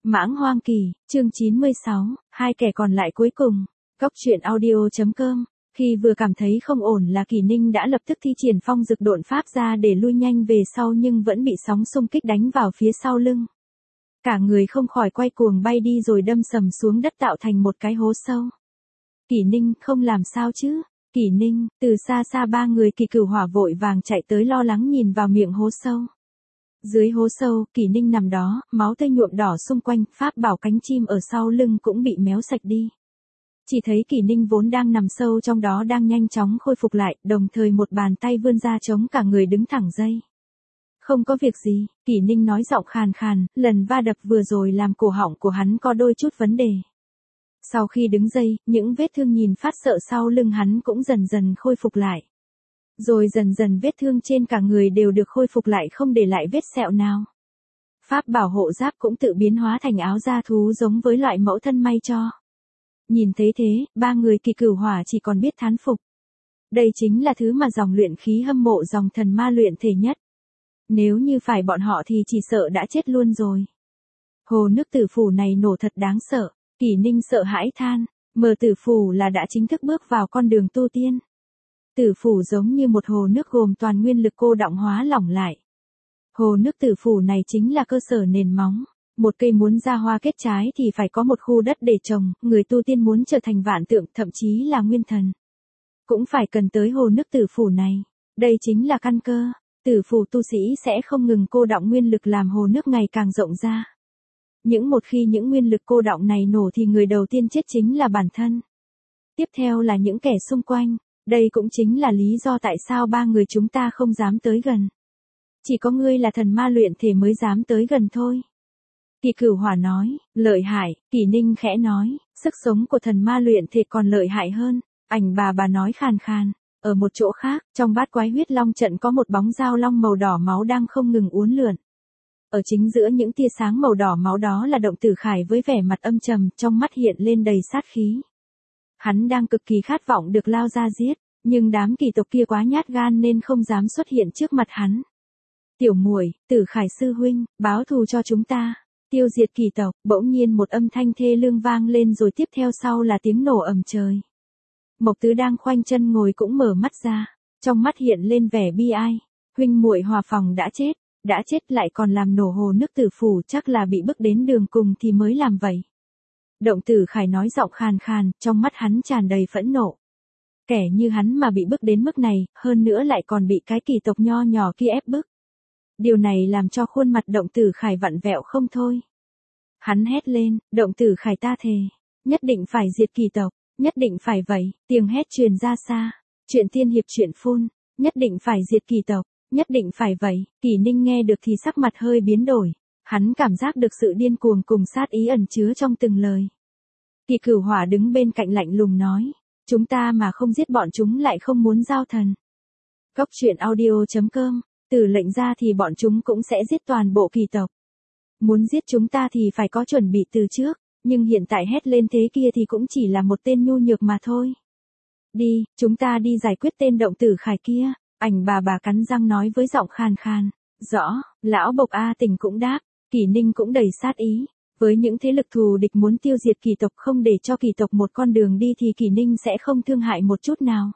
Mãng Hoang Kỳ, chương 96, hai kẻ còn lại cuối cùng. Cóc truyện audio.com. Khi vừa cảm thấy không ổn là Kỳ Ninh đã lập tức thi triển phong dực độn pháp ra để lui nhanh về sau nhưng vẫn bị sóng xung kích đánh vào phía sau lưng. Cả người không khỏi quay cuồng bay đi rồi đâm sầm xuống đất tạo thành một cái hố sâu. Kỳ Ninh không làm sao chứ? Kỳ Ninh, từ xa xa ba người Kỳ Cửu Hỏa vội vàng chạy tới lo lắng nhìn vào miệng hố sâu. Dưới hố sâu, Kỳ Ninh nằm đó, máu tươi nhuộm đỏ xung quanh, pháp bảo cánh chim ở sau lưng cũng bị méo sạch đi. Chỉ thấy Kỳ Ninh vốn đang nằm sâu trong đó đang nhanh chóng khôi phục lại, đồng thời một bàn tay vươn ra chống cả người đứng thẳng dậy. Không có việc gì, Kỳ Ninh nói giọng khàn khàn, lần va đập vừa rồi làm cổ họng của hắn có đôi chút vấn đề. Sau khi đứng dậy, những vết thương nhìn phát sợ sau lưng hắn cũng dần dần khôi phục lại. Rồi dần dần vết thương trên cả người đều được khôi phục lại không để lại vết sẹo nào. Pháp bảo hộ giáp cũng tự biến hóa thành áo da thú giống với loại mẫu thân may cho. Nhìn thấy thế, ba người Kỳ Cửu Hỏa chỉ còn biết thán phục. Đây chính là thứ mà dòng luyện khí hâm mộ dòng thần ma luyện thể nhất. Nếu như phải bọn họ thì chỉ sợ đã chết luôn rồi. Hồ nước tử phủ này nổ thật đáng sợ, Kỳ Ninh sợ hãi than, mờ tử phủ là đã chính thức bước vào con đường tu tiên. Tử phủ giống như một hồ nước gồm toàn nguyên lực cô đọng hóa lỏng lại. Hồ nước tử phủ này chính là cơ sở nền móng. Một cây muốn ra hoa kết trái thì phải có một khu đất để trồng, người tu tiên muốn trở thành vạn tượng thậm chí là nguyên thần. Cũng phải cần tới hồ nước tử phủ này. Đây chính là căn cơ. Tử phủ tu sĩ sẽ không ngừng cô đọng nguyên lực làm hồ nước ngày càng rộng ra. Một khi những nguyên lực cô đọng này nổ thì người đầu tiên chết chính là bản thân. Tiếp theo là những kẻ xung quanh. Đây cũng chính là lý do tại sao ba người chúng ta không dám tới gần. Chỉ có ngươi là thần ma luyện thể mới dám tới gần thôi. Kỳ Cửu Hỏa nói, lợi hại, Kỳ Ninh khẽ nói, sức sống của thần ma luyện thể còn lợi hại hơn. Ảnh bà nói khàn khàn, ở một chỗ khác, trong bát quái huyết long trận có một bóng dao long màu đỏ máu đang không ngừng uốn lượn. Ở chính giữa những tia sáng màu đỏ máu đó là Động Tử Khải với vẻ mặt âm trầm, trong mắt hiện lên đầy sát khí. Hắn đang cực kỳ khát vọng được lao ra giết, nhưng đám kỳ tộc kia quá nhát gan nên không dám xuất hiện trước mặt hắn. Tiểu muội, Tử Khải sư huynh, báo thù cho chúng ta, tiêu diệt kỳ tộc. Bỗng nhiên một âm thanh thê lương vang lên rồi tiếp theo sau là tiếng nổ ầm trời. Mộc Tứ đang khoanh chân ngồi cũng mở mắt ra, trong mắt hiện lên vẻ bi ai. Huynh muội Hòa Phòng đã chết lại còn làm nổ hồ nước tử phủ, chắc là bị bức đến đường cùng thì mới làm vậy. Động Tử Khải nói giọng khàn khàn, trong mắt hắn tràn đầy phẫn nộ. Kẻ như hắn mà bị bức đến mức này, hơn nữa lại còn bị cái kỳ tộc nho nhỏ kia ép bức. Điều này làm cho khuôn mặt Động Tử Khải vặn vẹo không thôi. Hắn hét lên, Động Tử Khải ta thề, nhất định phải diệt kỳ tộc, nhất định phải vậy. Tiếng hét truyền ra xa, chuyện tiên hiệp chuyện phun, nhất định phải diệt kỳ tộc, nhất định phải vậy. Kỳ Ninh nghe được thì sắc mặt hơi biến đổi. Hắn cảm giác được sự điên cuồng cùng sát ý ẩn chứa trong từng lời. Kỳ Cửu Hỏa đứng bên cạnh lạnh lùng nói, chúng ta mà không giết bọn chúng lại không muốn giao thần. Cóc truyện audio.com. Từ lệnh ra thì bọn chúng cũng sẽ giết toàn bộ kỳ tộc. Muốn giết chúng ta thì phải có chuẩn bị từ trước, nhưng hiện tại hét lên thế kia thì cũng chỉ là một tên nhu nhược mà thôi. Đi, chúng ta đi giải quyết tên Động Tử Khải kia. Ảnh bà cắn răng nói với giọng khàn khàn. Rõ, lão Bộc A Tình cũng đáp. Kỳ Ninh cũng đầy sát ý. Với những thế lực thù địch muốn tiêu diệt kỳ tộc không để cho kỳ tộc một con đường đi thì Kỳ Ninh sẽ không thương hại một chút nào.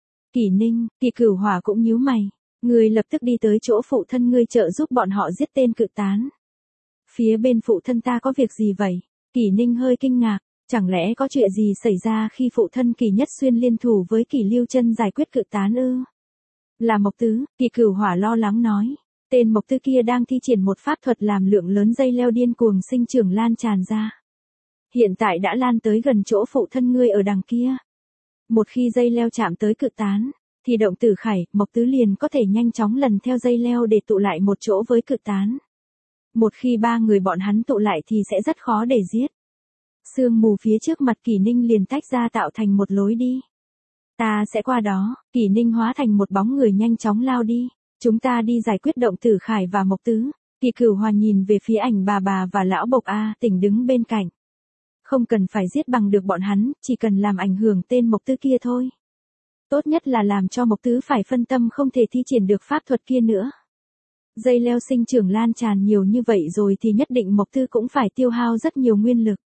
Kỳ Ninh, Kỳ Cửu Hỏa cũng nhíu mày. Ngươi lập tức đi tới chỗ phụ thân ngươi trợ giúp bọn họ giết tên cự tán. Phía bên phụ thân ta có việc gì vậy? Kỳ Ninh hơi kinh ngạc, chẳng lẽ có chuyện gì xảy ra khi phụ thân Kỳ Nhất Xuyên liên thủ với Kỳ Lưu Chân giải quyết cự tán ư? Là Mộc Tứ, Kỳ Cửu Hỏa lo lắng nói. Tên Mộc Tứ kia đang thi triển một pháp thuật làm lượng lớn dây leo điên cuồng sinh trưởng lan tràn ra. Hiện tại đã lan tới gần chỗ phụ thân ngươi ở đằng kia. Một khi dây leo chạm tới cự tán, thì Động Tử Khải, Mộc Tứ liền có thể nhanh chóng lần theo dây leo để tụ lại một chỗ với cự tán. Một khi ba người bọn hắn tụ lại thì sẽ rất khó để giết. Sương mù phía trước mặt Kỳ Ninh liền tách ra tạo thành một lối đi. Ta sẽ qua đó. Kỳ Ninh hóa thành một bóng người nhanh chóng lao đi. Chúng ta đi giải quyết Động Tử Khải và Mộc Tứ. Kỳ Cửu Hỏa nhìn về phía ảnh bà và lão Bộc A Tình đứng bên cạnh. Không cần phải giết bằng được bọn hắn, chỉ cần làm ảnh hưởng tên Mộc Tứ kia thôi. Tốt nhất là làm cho Mộc Tứ phải phân tâm không thể thi triển được pháp thuật kia nữa. Dây leo sinh trưởng lan tràn nhiều như vậy rồi thì nhất định Mộc Tư cũng phải tiêu hao rất nhiều nguyên lực.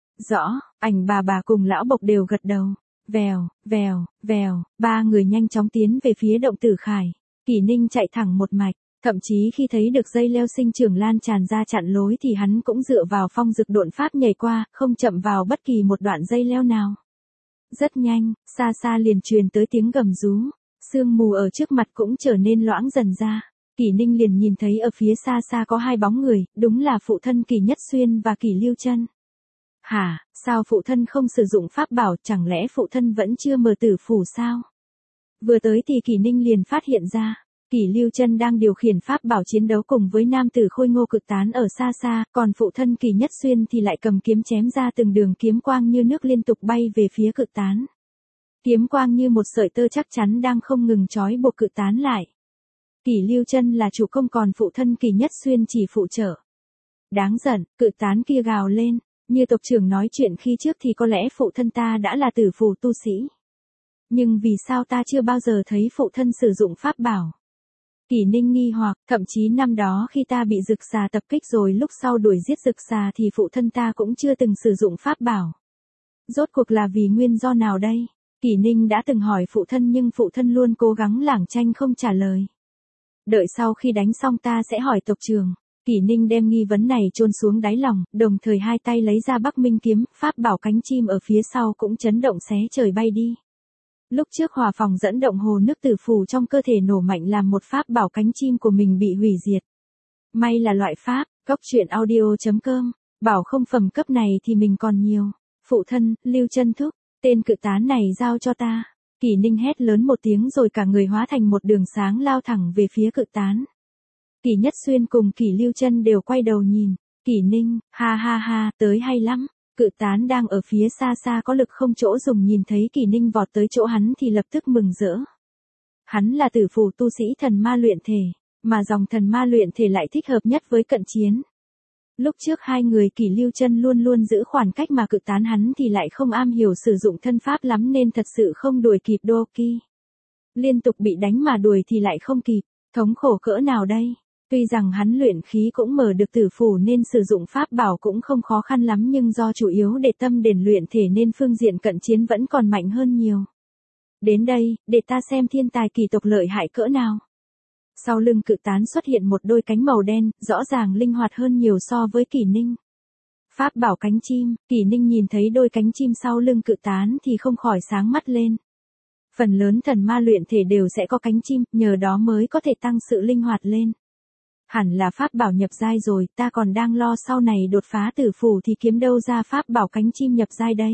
Rõ, ảnh bà cùng lão Bộc đều gật đầu. Vèo, vèo, vèo, ba người nhanh chóng tiến về phía động tử khải. Kỷ Ninh chạy thẳng một mạch, thậm chí khi thấy được dây leo sinh trưởng lan tràn ra chặn lối thì hắn cũng dựa vào phong dực độn pháp nhảy qua, không chậm vào bất kỳ một đoạn dây leo nào. Rất nhanh, xa xa liền truyền tới tiếng gầm rú, sương mù ở trước mặt cũng trở nên loãng dần ra. Kỷ Ninh liền nhìn thấy ở phía xa xa có hai bóng người, đúng là phụ thân Kỷ Nhất Xuyên và Kỷ Lưu Chân. Hả, sao phụ thân không sử dụng pháp bảo, chẳng lẽ phụ thân vẫn chưa mở tử phủ sao? Vừa tới thì Kỷ Ninh liền phát hiện ra, Kỷ Lưu Chân đang điều khiển pháp bảo chiến đấu cùng với nam tử khôi ngô cực tán ở xa xa, còn phụ thân Kỷ Nhất Xuyên thì lại cầm kiếm chém ra từng đường kiếm quang như nước liên tục bay về phía cực tán. Kiếm quang như một sợi tơ chắc chắn đang không ngừng trói buộc cực tán lại. Kỷ Lưu Chân là chủ công còn phụ thân Kỷ Nhất Xuyên chỉ phụ trợ. Đáng giận, cực tán kia gào lên, như tộc trưởng nói chuyện khi trước thì có lẽ phụ thân ta đã là tử phù tu sĩ. Nhưng vì sao ta chưa bao giờ thấy phụ thân sử dụng pháp bảo? Kỷ Ninh nghi hoặc, thậm chí năm đó khi ta bị rực xà tập kích rồi lúc sau đuổi giết rực xà thì phụ thân ta cũng chưa từng sử dụng pháp bảo. Rốt cuộc là vì nguyên do nào đây? Kỷ Ninh đã từng hỏi phụ thân nhưng phụ thân luôn cố gắng lảng tránh không trả lời. Đợi sau khi đánh xong ta sẽ hỏi tộc trưởng. Kỷ Ninh đem nghi vấn này chôn xuống đáy lòng, đồng thời hai tay lấy ra Bắc Minh kiếm, pháp bảo cánh chim ở phía sau cũng chấn động xé trời bay đi. Lúc trước hỏa phòng dẫn động hồ nước tử phù trong cơ thể nổ mạnh làm một pháp bảo cánh chim của mình bị hủy diệt. May là loại pháp, góc truyện audio.com, bảo không phẩm cấp này thì mình còn nhiều. Phụ thân, Lưu Chân thúc, tên cự tán này giao cho ta. Kỷ Ninh hét lớn một tiếng rồi cả người hóa thành một đường sáng lao thẳng về phía cự tán. Kỷ Nhất Xuyên cùng Kỷ Lưu Chân đều quay đầu nhìn. Kỷ Ninh, ha ha ha, tới hay lắm. Cự tán đang ở phía xa xa có lực không chỗ dùng nhìn thấy Kỷ Ninh vọt tới chỗ hắn thì lập tức mừng rỡ. Hắn là tử phù tu sĩ thần ma luyện thể, mà dòng thần ma luyện thể lại thích hợp nhất với cận chiến. Lúc trước hai người Kỷ Lưu Chân luôn luôn giữ khoảng cách mà cự tán hắn thì lại không am hiểu sử dụng thân pháp lắm nên thật sự không đuổi kịp Doki. Liên tục bị đánh mà đuổi thì lại không kịp, thống khổ cỡ nào đây? Tuy rằng hắn luyện khí cũng mở được tử phủ nên sử dụng pháp bảo cũng không khó khăn lắm nhưng do chủ yếu để tâm đền luyện thể nên phương diện cận chiến vẫn còn mạnh hơn nhiều. Đến đây, để ta xem thiên tài kỳ tộc lợi hại cỡ nào. Sau lưng cự tán xuất hiện một đôi cánh màu đen, rõ ràng linh hoạt hơn nhiều so với Kỷ Ninh. Pháp bảo cánh chim, Kỷ Ninh nhìn thấy đôi cánh chim sau lưng cự tán thì không khỏi sáng mắt lên. Phần lớn thần ma luyện thể đều sẽ có cánh chim, nhờ đó mới có thể tăng sự linh hoạt lên. Hẳn là pháp bảo nhập giai rồi, ta còn đang lo sau này đột phá tử phủ thì kiếm đâu ra pháp bảo cánh chim nhập giai đây.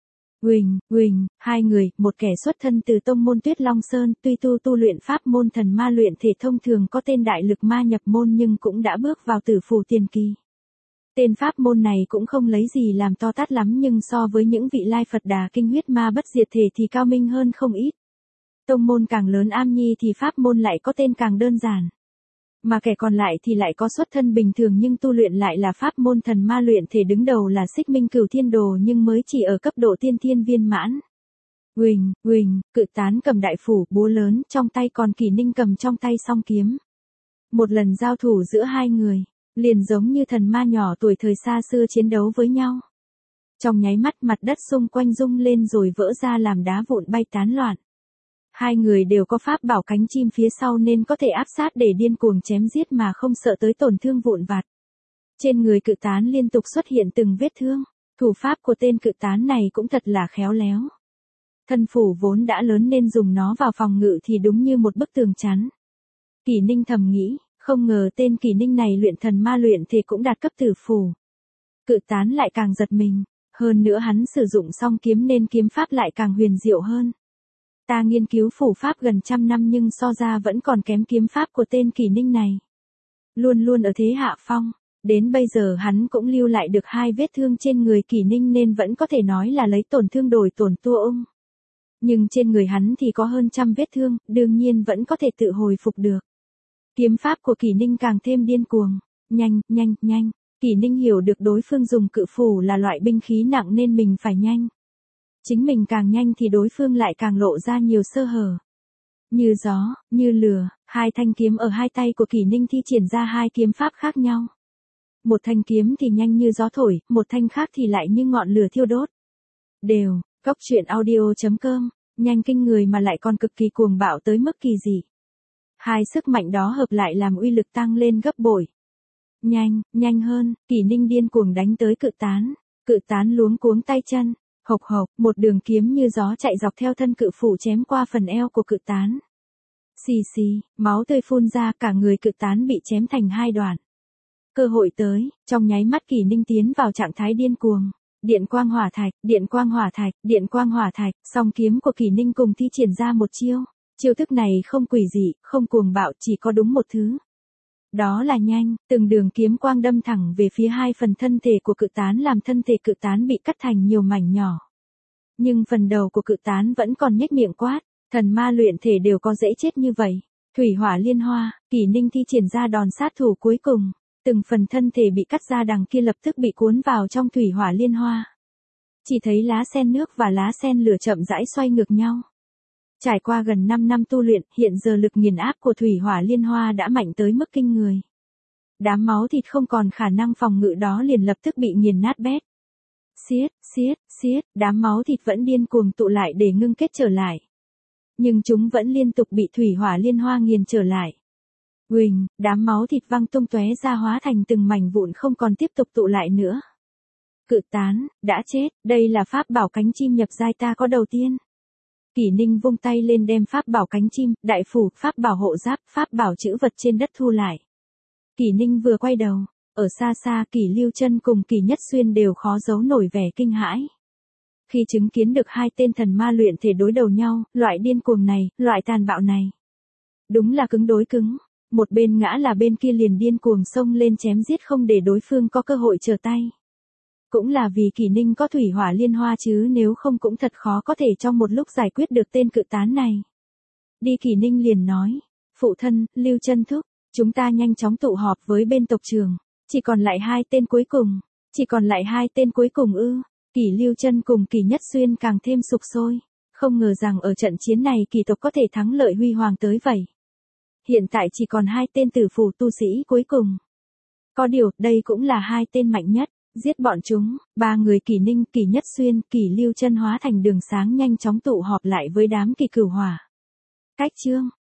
Huỳnh, hai người, một kẻ xuất thân từ tông môn Tuyết Long Sơn, tuy tu luyện pháp môn thần ma luyện thể thông thường có tên đại lực ma nhập môn nhưng cũng đã bước vào tử phủ tiền kỳ. Tên pháp môn này cũng không lấy gì làm to tát lắm nhưng so với những vị lai Phật Đà kinh huyết ma bất diệt thể thì cao minh hơn không ít. Tông môn càng lớn am nhi thì pháp môn lại có tên càng đơn giản. Mà kẻ còn lại thì lại có xuất thân bình thường nhưng tu luyện lại là pháp môn thần ma luyện thể đứng đầu là Xích Minh Cửu Thiên Đồ nhưng mới chỉ ở cấp độ tiên thiên viên mãn. Huỳnh, cự tán cầm đại phủ, búa lớn, trong tay còn Kỷ Ninh cầm trong tay song kiếm. Một lần giao thủ giữa hai người, liền giống như thần ma nhỏ tuổi thời xa xưa chiến đấu với nhau. Trong nháy mắt mặt đất xung quanh rung lên rồi vỡ ra làm đá vụn bay tán loạn. Hai người đều có pháp bảo cánh chim phía sau nên có thể áp sát để điên cuồng chém giết mà không sợ tới tổn thương vụn vặt. Trên người cự tán liên tục xuất hiện từng vết thương, thủ pháp của tên cự tán này cũng thật là khéo léo. Thân phủ vốn đã lớn nên dùng nó vào phòng ngự thì đúng như một bức tường chắn. Kỷ Ninh thầm nghĩ, không ngờ tên Kỷ Ninh này luyện thần ma luyện thể cũng đạt cấp tử phủ. Cự tán lại càng giật mình, hơn nữa hắn sử dụng song kiếm nên kiếm pháp lại càng huyền diệu hơn. Ta nghiên cứu phủ pháp gần 100 năm nhưng so ra vẫn còn kém kiếm pháp của tên Kỷ Ninh này. Luôn luôn ở thế hạ phong, đến bây giờ hắn cũng lưu lại được 2 vết thương trên người Kỷ Ninh nên vẫn có thể nói là lấy tổn thương đổi tổn tua ung. Nhưng trên người hắn thì có hơn 100 vết thương, đương nhiên vẫn có thể tự hồi phục được. Kiếm pháp của Kỷ Ninh càng thêm điên cuồng, nhanh. Kỷ Ninh hiểu được đối phương dùng cự phủ là loại binh khí nặng nên mình phải nhanh. Chính mình càng nhanh thì đối phương lại càng lộ ra nhiều sơ hở. Như gió, như lửa, hai thanh kiếm ở hai tay của Kỷ Ninh thi triển ra hai kiếm pháp khác nhau. Một thanh kiếm thì nhanh như gió thổi, một thanh khác thì lại như ngọn lửa thiêu đốt. Đều, Cốc Truyện Audio.com, nhanh kinh người mà lại còn cực kỳ cuồng bạo tới mức kỳ dị. Hai sức mạnh đó hợp lại làm uy lực tăng lên gấp bội. Nhanh, nhanh hơn, Kỷ Ninh điên cuồng đánh tới cự tán luống cuống tay chân, hộc hộc, một đường kiếm như gió chạy dọc theo thân cự phủ chém qua phần eo của cự tán. Xì xì, máu tươi phun ra, cả người cự tán bị chém thành hai đoạn. Cơ hội tới, trong nháy mắt Kỷ Ninh tiến vào trạng thái điên cuồng. Điện quang hỏa thạch, điện quang hỏa thạch, điện quang hỏa thạch, song kiếm của Kỷ Ninh cùng thi triển ra một chiêu. Chiêu thức này không quỷ dị, không cuồng bạo, chỉ có đúng một thứ. Đó là nhanh, từng đường kiếm quang đâm thẳng về phía hai phần thân thể của cự tán làm thân thể cự tán bị cắt thành nhiều mảnh nhỏ. Nhưng phần đầu của cự tán vẫn còn nhếch miệng quát, thần ma luyện thể đều có dễ chết như vậy. Thủy hỏa liên hoa, Kỷ Ninh thi triển ra đòn sát thủ cuối cùng. Từng phần thân thể bị cắt ra đằng kia lập tức bị cuốn vào trong thủy hỏa liên hoa. Chỉ thấy lá sen nước và lá sen lửa chậm rãi xoay ngược nhau. Trải qua gần 5 năm tu luyện, hiện giờ lực nghiền áp của thủy hỏa liên hoa đã mạnh tới mức kinh người. Đám máu thịt không còn khả năng phòng ngự đó liền lập tức bị nghiền nát bét. Xiết, đám máu thịt vẫn điên cuồng tụ lại để ngưng kết trở lại. Nhưng chúng vẫn liên tục bị thủy hỏa liên hoa nghiền trở lại. Huỳnh, đám máu thịt văng tung tóe ra hóa thành từng mảnh vụn không còn tiếp tục tụ lại nữa. Cự tán, đã chết, đây là pháp bảo cánh chim nhập giai ta có đầu tiên. Kỷ Ninh vung tay lên đem pháp bảo cánh chim, đại phủ, pháp bảo hộ giáp, pháp bảo chữ vật trên đất thu lại. Kỷ Ninh vừa quay đầu, ở xa xa Kỷ Lưu Chân cùng Kỷ Nhất Xuyên đều khó giấu nổi vẻ kinh hãi. Khi chứng kiến được hai tên thần ma luyện thể đối đầu nhau, loại điên cuồng này, loại tàn bạo này. Đúng là cứng đối cứng. Một bên ngã là bên kia liền điên cuồng xông lên chém giết không để đối phương có cơ hội trở tay. Cũng là vì Kỷ Ninh có thủy hỏa liên hoa chứ nếu không cũng thật khó có thể trong một lúc giải quyết được tên cự tán này. Đi Kỷ Ninh liền nói, phụ thân, Lưu Chân thúc, chúng ta nhanh chóng tụ họp với bên tộc trưởng, chỉ còn lại hai tên cuối cùng ư? Kỷ Lưu Chân cùng Kỷ Nhất Xuyên càng thêm sục sôi, không ngờ rằng ở trận chiến này Kỷ tộc có thể thắng lợi huy hoàng tới vậy. Hiện tại chỉ còn hai tên tử phủ tu sĩ cuối cùng. Có điều, đây cũng là hai tên mạnh nhất, giết bọn chúng, ba người Kỷ Ninh, Kỷ Nhất Xuyên, Kỷ Lưu Chân hóa thành đường sáng nhanh chóng tụ họp lại với đám Kỷ Cửu Hỏa. Cách chương